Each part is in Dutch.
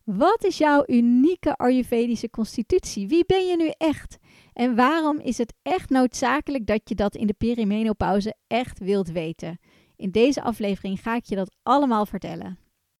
Wat is jouw unieke Ayurvedische constitutie? Wie ben je nu echt? En waarom is het echt noodzakelijk dat je dat in de perimenopauze echt wilt weten? In deze aflevering ga ik je dat allemaal vertellen.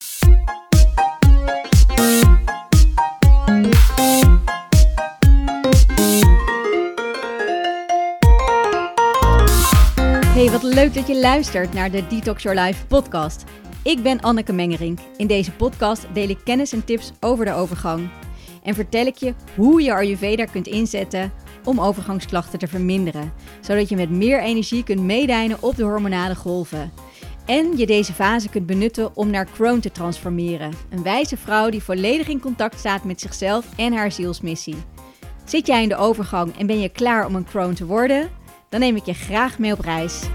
Hey, wat leuk dat je luistert naar de Detox Your Life podcast. Ik ben Anneke Mengerink. In deze podcast deel ik kennis en tips over de overgang. En vertel ik je hoe je Ayurveda kunt inzetten om overgangsklachten te verminderen. Zodat je met meer energie kunt meedijnen op de hormonale golven. En je deze fase kunt benutten om naar Crone te transformeren. Een wijze vrouw die volledig in contact staat met zichzelf en haar zielsmissie. Zit jij in de overgang en ben je klaar om een Crone te worden? Dan neem ik je graag mee op reis.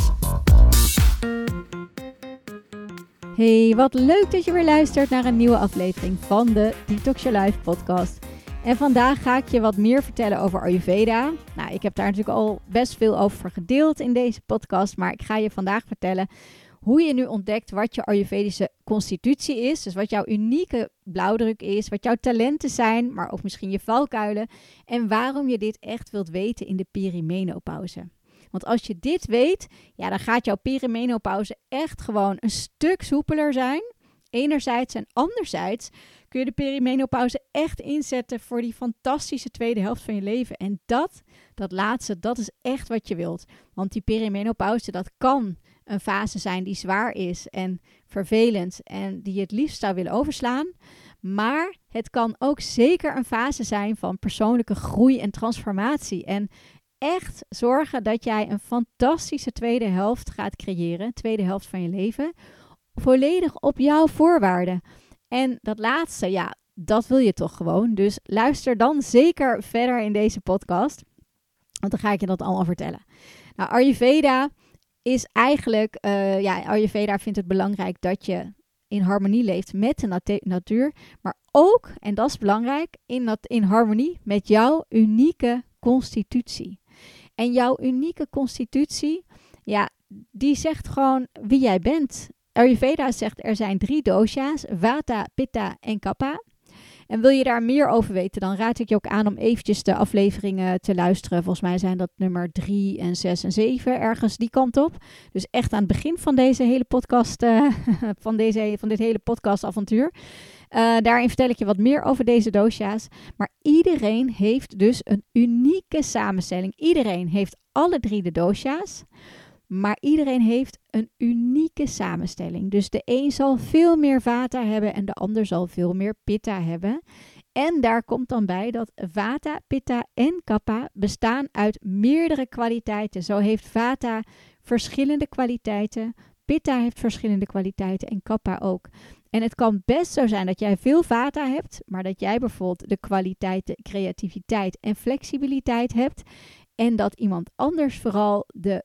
Hey, wat leuk dat je weer luistert naar een nieuwe aflevering van de Detox Your Life podcast. En vandaag ga ik je wat meer vertellen over Ayurveda. Nou, ik heb daar natuurlijk al best veel over gedeeld in deze podcast, maar ik ga je vandaag vertellen hoe je nu ontdekt wat je Ayurvedische constitutie is. Dus wat jouw unieke blauwdruk is, wat jouw talenten zijn, maar ook misschien je valkuilen. En waarom je dit echt wilt weten in de perimenopauze. Want als je dit weet, ja, dan gaat jouw perimenopauze echt gewoon een stuk soepeler zijn. Enerzijds en anderzijds kun je de perimenopauze echt inzetten voor die fantastische tweede helft van je leven. En dat laatste, dat is echt wat je wilt. Want die perimenopauze, dat kan een fase zijn die zwaar is en vervelend en die je het liefst zou willen overslaan. Maar het kan ook zeker een fase zijn van persoonlijke groei en transformatie. En echt zorgen dat jij een fantastische tweede helft gaat creëren, tweede helft van je leven, volledig op jouw voorwaarden. En dat laatste, ja, dat wil je toch gewoon. Dus luister dan zeker verder in deze podcast, want dan ga ik je dat allemaal vertellen. Nou, Ayurveda is eigenlijk, Ayurveda vindt het belangrijk dat je in harmonie leeft met de natuur, maar ook, en dat is belangrijk, in harmonie met jouw unieke constitutie. En jouw unieke constitutie, ja, die zegt gewoon wie jij bent. Ayurveda zegt er zijn 3 dosha's, Vata, Pitta en Kapha. En wil je daar meer over weten, dan raad ik je ook aan om eventjes de afleveringen te luisteren. Volgens mij zijn dat nummer 3 en 6 en 7, ergens die kant op. Dus echt aan het begin van deze hele podcast, van dit hele podcastavontuur. Daarin vertel ik je wat meer over deze dosha's. Maar iedereen heeft dus een unieke samenstelling. Iedereen heeft alle 3 de dosha's. Maar iedereen heeft een unieke samenstelling. Dus de een zal veel meer vata hebben en de ander zal veel meer pitta hebben. En daar komt dan bij dat vata, pitta en kapha bestaan uit meerdere kwaliteiten. Zo heeft vata verschillende kwaliteiten, pitta heeft verschillende kwaliteiten en kapha ook. En het kan best zo zijn dat jij veel vata hebt, maar dat jij bijvoorbeeld de kwaliteiten creativiteit en flexibiliteit hebt. En dat iemand anders vooral de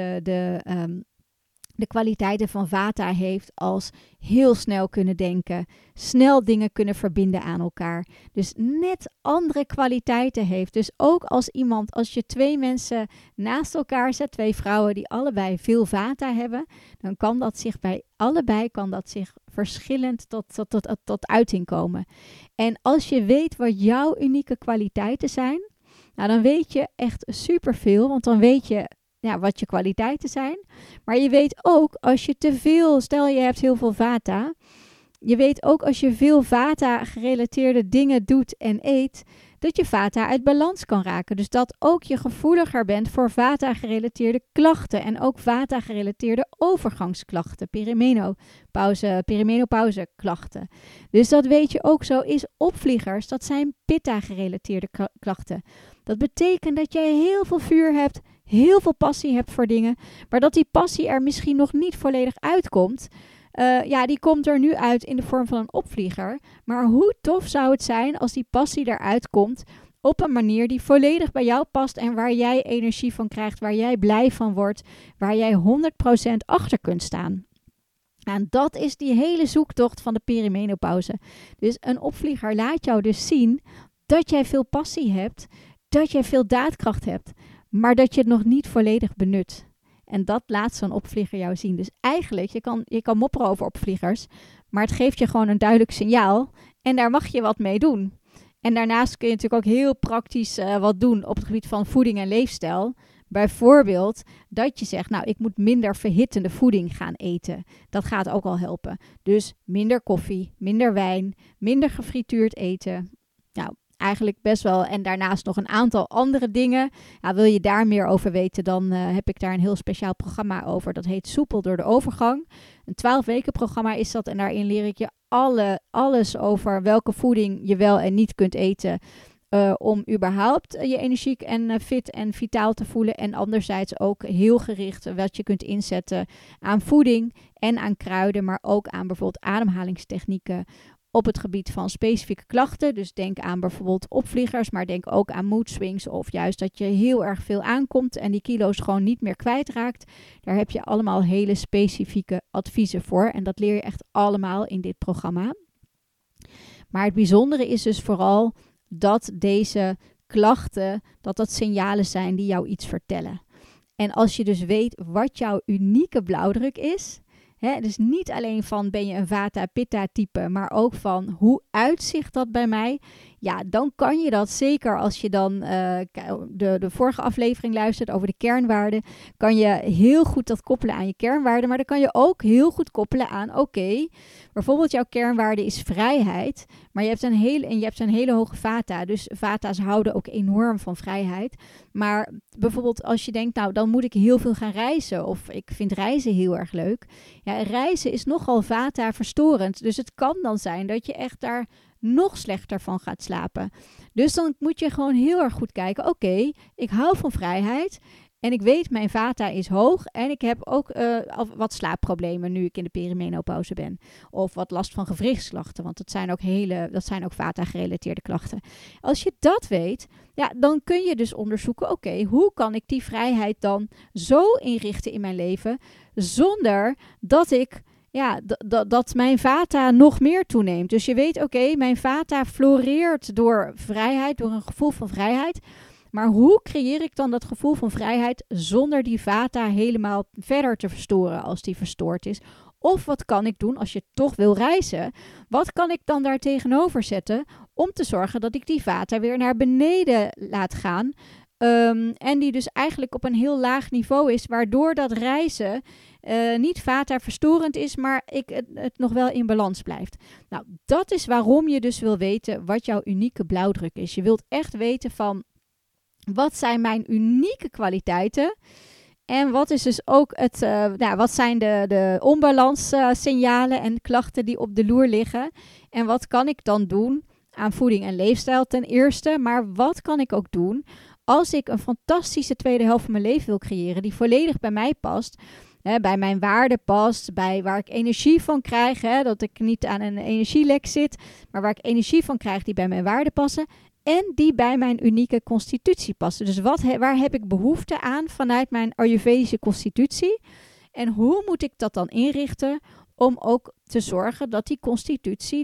kwaliteiten van vata heeft als heel snel kunnen denken, snel dingen kunnen verbinden aan elkaar. Dus net andere kwaliteiten heeft. Dus ook als je 2 mensen naast elkaar zet, 2 vrouwen die allebei veel vata hebben, dan kan dat zich bij allebei verschillend tot uiting komen. En als je weet wat jouw unieke kwaliteiten zijn, nou, dan weet je echt superveel, want dan weet je wat je kwaliteiten zijn. Maar je weet ook als je te veel, stel je hebt heel veel vata. Je weet ook als je veel vata gerelateerde dingen doet en eet, dat je vata uit balans kan raken. Dus dat ook je gevoeliger bent voor vata gerelateerde klachten en ook vata gerelateerde overgangsklachten, perimenopauze klachten. Dus dat weet je ook zo is opvliegers, dat zijn pitta gerelateerde klachten. Dat betekent dat jij heel veel vuur hebt, heel veel passie hebt voor dingen, maar dat die passie er misschien nog niet volledig uitkomt. Die komt er nu uit in de vorm van een opvlieger. Maar hoe tof zou het zijn als die passie eruit komt op een manier die volledig bij jou past en waar jij energie van krijgt, waar jij blij van wordt, waar jij 100% achter kunt staan. En dat is die hele zoektocht van de perimenopauze. Dus een opvlieger laat jou dus zien dat jij veel passie hebt, dat jij veel daadkracht hebt, maar dat je het nog niet volledig benut. En dat laat zo'n opvlieger jou zien. Dus eigenlijk, je kan mopperen over opvliegers, maar het geeft je gewoon een duidelijk signaal. En daar mag je wat mee doen. En daarnaast kun je natuurlijk ook heel praktisch wat doen op het gebied van voeding en leefstijl. Bijvoorbeeld dat je zegt, nou, ik moet minder verhittende voeding gaan eten. Dat gaat ook al helpen. Dus minder koffie, minder wijn, minder gefrituurd eten. Nou, eigenlijk best wel. En daarnaast nog een aantal andere dingen. Nou, wil je daar meer over weten, dan heb ik daar een heel speciaal programma over. Dat heet Soepel door de overgang. Een 12 weken programma is dat. En daarin leer ik je alles over welke voeding je wel en niet kunt eten. Om überhaupt je energiek en fit en vitaal te voelen. En anderzijds ook heel gericht wat je kunt inzetten aan voeding en aan kruiden. Maar ook aan bijvoorbeeld ademhalingstechnieken op het gebied van specifieke klachten. Dus denk aan bijvoorbeeld opvliegers, maar denk ook aan mood swings. Of juist dat je heel erg veel aankomt en die kilo's gewoon niet meer kwijtraakt. Daar heb je allemaal hele specifieke adviezen voor. En dat leer je echt allemaal in dit programma. Maar het bijzondere is dus vooral dat deze klachten, dat signalen zijn die jou iets vertellen. En als je dus weet wat jouw unieke blauwdruk is, dus niet alleen van ben je een Vata-Pitta type, maar ook van hoe uitzicht dat bij mij. Ja, dan kan je dat zeker als je dan de vorige aflevering luistert over de kernwaarden. Kan je heel goed dat koppelen aan je kernwaarden. Maar dan kan je ook heel goed koppelen aan bijvoorbeeld jouw kernwaarde is vrijheid. Maar je hebt een hele hoge Vata. Dus Vata's houden ook enorm van vrijheid. Maar bijvoorbeeld als je denkt, nou dan moet ik heel veel gaan reizen. Of ik vind reizen heel erg leuk. Ja, reizen is nogal Vata verstorend. Dus het kan dan zijn dat je echt daar nog slechter van gaat slapen. Dus dan moet je gewoon heel erg goed kijken. Ik hou van vrijheid. En ik weet, mijn Vata is hoog. En ik heb ook wat slaapproblemen nu ik in de perimenopauze ben. Of wat last van gewrichtsklachten. Want dat zijn ook Vata-gerelateerde klachten. Als je dat weet, ja, dan kun je dus onderzoeken. Hoe kan ik die vrijheid dan zo inrichten in mijn leven, zonder dat ik dat mijn Vata nog meer toeneemt. Dus je weet, mijn Vata floreert door vrijheid, door een gevoel van vrijheid. Maar hoe creëer ik dan dat gevoel van vrijheid zonder die Vata helemaal verder te verstoren als die verstoord is? Of wat kan ik doen als je toch wil reizen? Wat kan ik dan daar tegenover zetten om te zorgen dat ik die Vata weer naar beneden laat gaan? En die dus eigenlijk op een heel laag niveau is, waardoor dat reizen niet Vata verstorend is, maar het nog wel in balans blijft. Nou, dat is waarom je dus wil weten wat jouw unieke blauwdruk is. Je wilt echt weten van, wat zijn mijn unieke kwaliteiten? En wat is dus ook wat zijn de onbalanssignalen en klachten die op de loer liggen? En wat kan ik dan doen aan voeding en leefstijl ten eerste? Maar wat kan ik ook doen als ik een fantastische tweede helft van mijn leven wil creëren, die volledig bij mij past, bij mijn waarde past, bij waar ik energie van krijg, dat ik niet aan een energielek zit, maar waar ik energie van krijg die bij mijn waarde passen en die bij mijn unieke constitutie passen. Dus waar heb ik behoefte aan vanuit mijn Ayurvedische constitutie? En hoe moet ik dat dan inrichten om ook te zorgen dat die constitutie,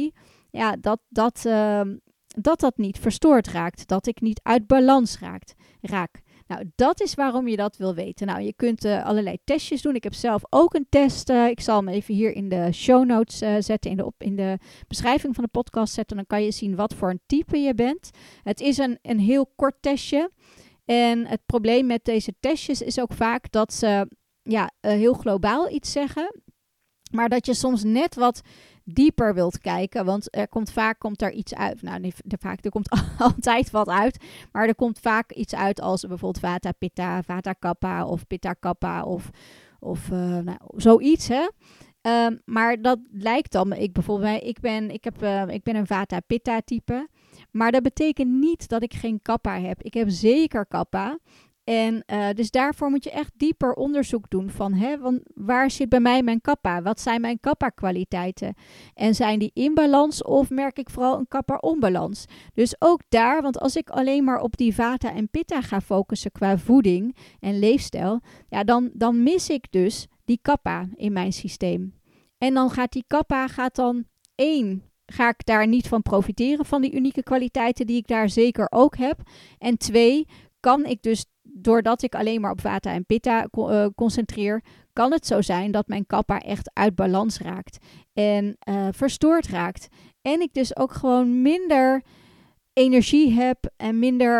dat niet verstoord raakt, dat ik niet uit balans raak. Nou, dat is waarom je dat wil weten. Nou, je kunt allerlei testjes doen. Ik heb zelf ook een test. Ik zal hem even hier in de show notes zetten, in de beschrijving van de podcast zetten. Dan kan je zien wat voor een type je bent. Het is een heel kort testje. En het probleem met deze testjes is ook vaak dat ze heel globaal iets zeggen. Maar dat je soms net wat dieper wilt kijken, want er komt er iets uit. Nou, er komt altijd wat uit, maar er komt vaak iets uit als bijvoorbeeld Vata Pitta, Vata Kapha of Pitta Kapha of zoiets, hè. Maar dat lijkt dan, ik ben een Vata Pitta type, maar dat betekent niet dat ik geen Kapha heb. Ik heb zeker Kapha. En dus daarvoor moet je echt dieper onderzoek doen van, want waar zit bij mij mijn Kapha? Wat zijn mijn Kapha-kwaliteiten? En zijn die in balans of merk ik vooral een Kapha-onbalans? Dus ook daar, want als ik alleen maar op die Vata en Pitta ga focussen qua voeding en leefstijl, ja, dan mis ik dus die Kapha in mijn systeem. En dan gaat die Kapha, ga ik daar niet van profiteren van die unieke kwaliteiten die ik daar zeker ook heb. En 2, kan ik dus, doordat ik alleen maar op Vata en Pitta concentreer, kan het zo zijn dat mijn Kapha echt uit balans raakt en verstoord raakt. En ik dus ook gewoon minder energie heb en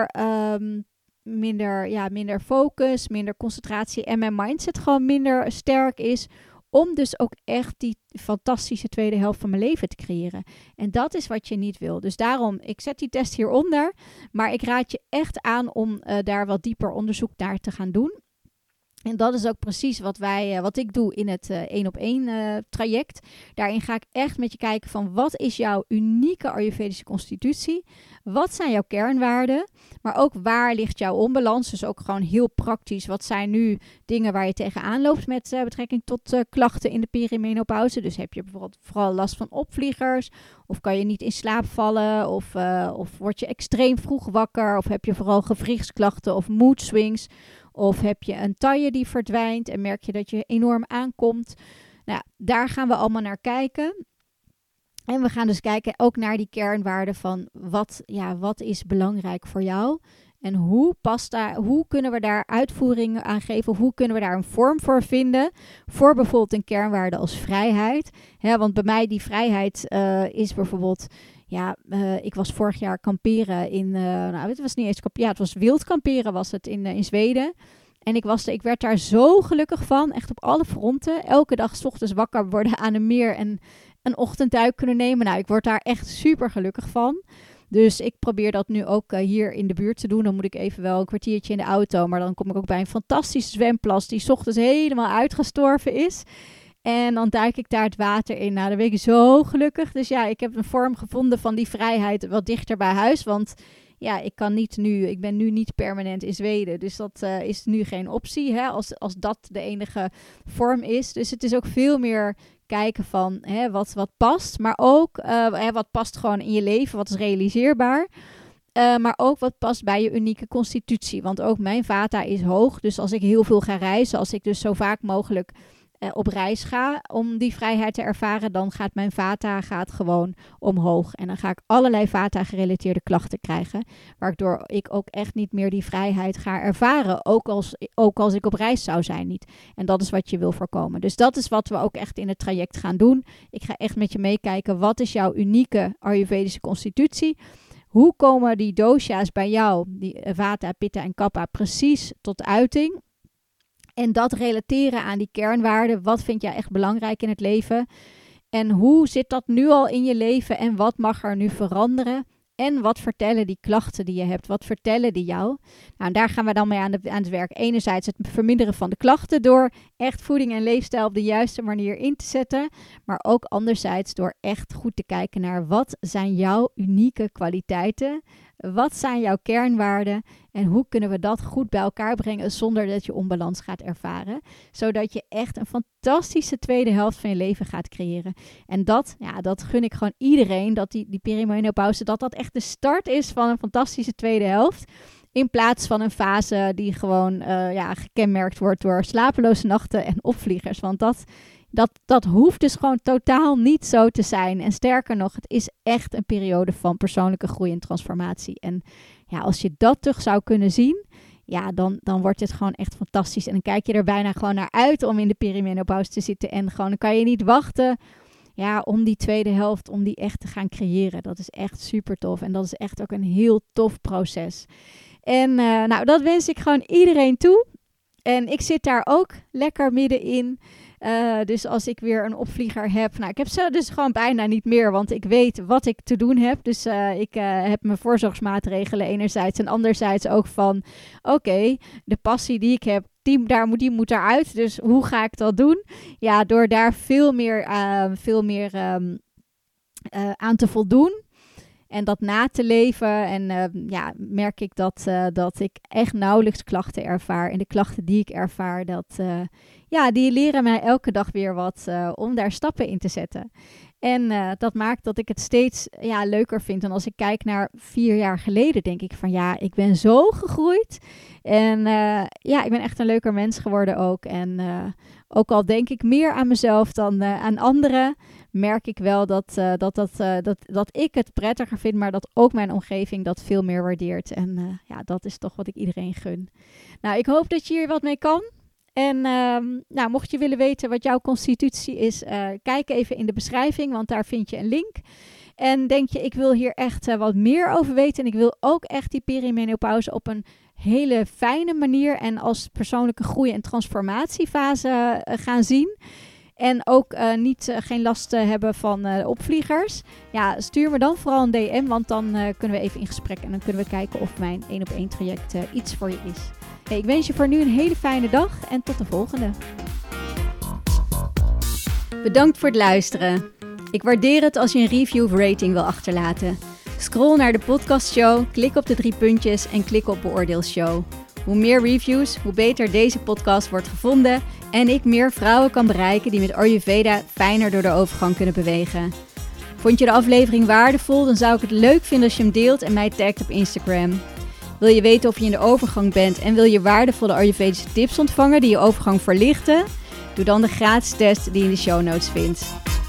minder focus, minder concentratie en mijn mindset gewoon minder sterk is, om dus ook echt die fantastische tweede helft van mijn leven te creëren. En dat is wat je niet wil. Dus daarom, ik zet die test hieronder, maar ik raad je echt aan om daar wat dieper onderzoek naar te gaan doen. En dat is ook precies wat ik doe in het 1-op-1 traject. Daarin ga ik echt met je kijken van wat is jouw unieke Ayurvedische constitutie? Wat zijn jouw kernwaarden? Maar ook waar ligt jouw onbalans? Dus ook gewoon heel praktisch. Wat zijn nu dingen waar je tegenaan loopt met betrekking tot klachten in de perimenopauze? Dus heb je bijvoorbeeld vooral last van opvliegers? Of kan je niet in slaap vallen? Of word je extreem vroeg wakker? Of heb je vooral gewrichtsklachten of mood swings? Of heb je een taille die verdwijnt en merk je dat je enorm aankomt? Nou, daar gaan we allemaal naar kijken. En we gaan dus kijken ook naar die kernwaarden van wat is belangrijk voor jou? En hoe kunnen we daar uitvoeringen aan geven? Of hoe kunnen we daar een vorm voor vinden? Voor bijvoorbeeld een kernwaarde als vrijheid. Want bij mij die vrijheid is bijvoorbeeld... ik was vorig jaar kamperen in... het was niet eens kamperen. Ja, het was wild kamperen was het in Zweden. En ik werd daar zo gelukkig van. Echt op alle fronten. Elke dag 's ochtends wakker worden aan een meer en een ochtendduik kunnen nemen. Nou, ik word daar echt super gelukkig van. Dus ik probeer dat nu ook hier in de buurt te doen. Dan moet ik even wel een kwartiertje in de auto. Maar dan kom ik ook bij een fantastische zwemplas die 's ochtends helemaal uitgestorven is. En dan duik ik daar het water in. Nou, dan ben ik zo gelukkig. Dus ja, ik heb een vorm gevonden van die vrijheid wat dichter bij huis. Want ja, ik ben nu niet permanent in Zweden. Dus dat is nu geen optie, als dat de enige vorm is. Dus het is ook veel meer kijken van wat past. Maar ook wat past gewoon in je leven, wat is realiseerbaar. Maar ook wat past bij je unieke constitutie. Want ook mijn vata is hoog. Dus als ik heel veel ga reizen, als ik dus zo vaak mogelijk op reis ga om die vrijheid te ervaren, dan gaat mijn vata gewoon omhoog. En dan ga ik allerlei vata-gerelateerde klachten krijgen, waardoor ik ook echt niet meer die vrijheid ga ervaren, ook als ik op reis zou zijn niet. En dat is wat je wil voorkomen. Dus dat is wat we ook echt in het traject gaan doen. Ik ga echt met je meekijken, wat is jouw unieke Ayurvedische constitutie? Hoe komen die dosha's bij jou, die vata, pitta en kapha, precies tot uiting? En dat relateren aan die kernwaarden. Wat vind jij echt belangrijk in het leven? En hoe zit dat nu al in je leven? En wat mag er nu veranderen? En wat vertellen die klachten die je hebt? Wat vertellen die jou? Nou, daar gaan we dan mee aan het werk. Enerzijds het verminderen van de klachten door echt voeding en leefstijl op de juiste manier in te zetten. Maar ook anderzijds door echt goed te kijken naar wat zijn jouw unieke kwaliteiten? Wat zijn jouw kernwaarden? En hoe kunnen we dat goed bij elkaar brengen zonder dat je onbalans gaat ervaren? Zodat je echt een fantastische tweede helft van je leven gaat creëren. En dat gun ik gewoon iedereen. Dat die perimenopauze, dat echt de start is van een fantastische tweede helft. In plaats van een fase die gewoon gekenmerkt wordt door slapeloze nachten en opvliegers. Want dat hoeft dus gewoon totaal niet zo te zijn. En sterker nog, het is echt een periode van persoonlijke groei en transformatie. En ja, als je dat terug zou kunnen zien, ja, dan wordt het gewoon echt fantastisch. En dan kijk je er bijna gewoon naar uit om in de perimenopauze te zitten. En gewoon, dan kan je niet wachten om die tweede helft, om die echt te gaan creëren. Dat is echt super tof. En dat is echt ook een heel tof proces. En dat wens ik gewoon iedereen toe. En ik zit daar ook lekker middenin. Dus als ik weer een opvlieger heb. Nou, ik heb ze dus gewoon bijna niet meer. Want ik weet wat ik te doen heb. Dus ik heb mijn voorzorgsmaatregelen enerzijds. En anderzijds ook van, oké, de passie die ik heb, die moet eruit. Dus hoe ga ik dat doen? Ja, door daar veel meer aan te voldoen. En dat na te leven. En merk ik dat ik echt nauwelijks klachten ervaar. En de klachten die ik ervaar, die leren mij elke dag weer wat om daar stappen in te zetten. En dat maakt dat ik het steeds leuker vind. En als ik kijk naar 4 jaar geleden, denk ik van ik ben zo gegroeid. En ik ben echt een leuker mens geworden ook. En ook al denk ik meer aan mezelf dan aan anderen, merk ik wel dat ik het prettiger vind, maar dat ook mijn omgeving dat veel meer waardeert. En dat is toch wat ik iedereen gun. Nou, ik hoop dat je hier wat mee kan. En mocht je willen weten wat jouw constitutie is, kijk even in de beschrijving, want daar vind je een link. En denk je, ik wil hier echt wat meer over weten. En ik wil ook echt die perimenopauze op een hele fijne manier en als persoonlijke groei- en transformatiefase gaan zien. En ook geen last hebben van opvliegers. Ja, stuur me dan vooral een DM, want dan kunnen we even in gesprek. En dan kunnen we kijken of mijn 1-op-1 traject iets voor je is. Hey, ik wens je voor nu een hele fijne dag en tot de volgende. Bedankt voor het luisteren. Ik waardeer het als je een review of rating wil achterlaten. Scroll naar de podcastshow, klik op de 3 puntjes en klik op beoordeelshow. Hoe meer reviews, hoe beter deze podcast wordt gevonden en ik meer vrouwen kan bereiken die met Ayurveda fijner door de overgang kunnen bewegen. Vond je de aflevering waardevol, dan zou ik het leuk vinden als je hem deelt en mij tagt op Instagram. Wil je weten of je in de overgang bent en wil je waardevolle Ayurvedische tips ontvangen die je overgang verlichten? Doe dan de gratis test die je in de show notes vindt.